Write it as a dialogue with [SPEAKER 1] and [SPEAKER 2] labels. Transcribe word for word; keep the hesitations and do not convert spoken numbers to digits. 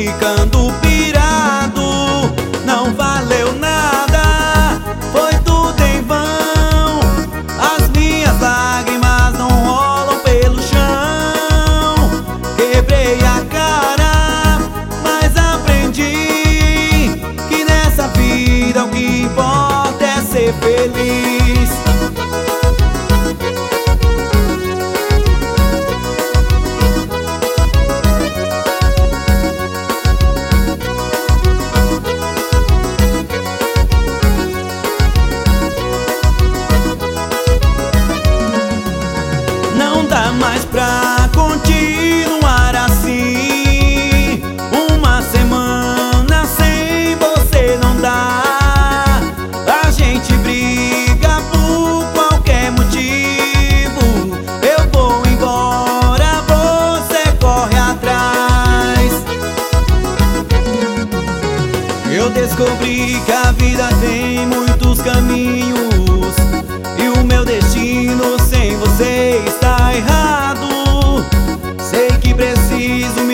[SPEAKER 1] ficando pirado. Não valeu nada, foi tudo em vão. As minhas lágrimas não rolam pelo chão. Quebrei a cara, mas aprendi que nessa vida o que importa é ser feliz. Não dá mais pra continuar assim. Uma semana sem você não dá. A gente briga por qualquer motivo. Eu vou embora, você corre atrás. Eu descobri que a vida tem muitos caminhos e o meu destino sem você está errado. Sei que preciso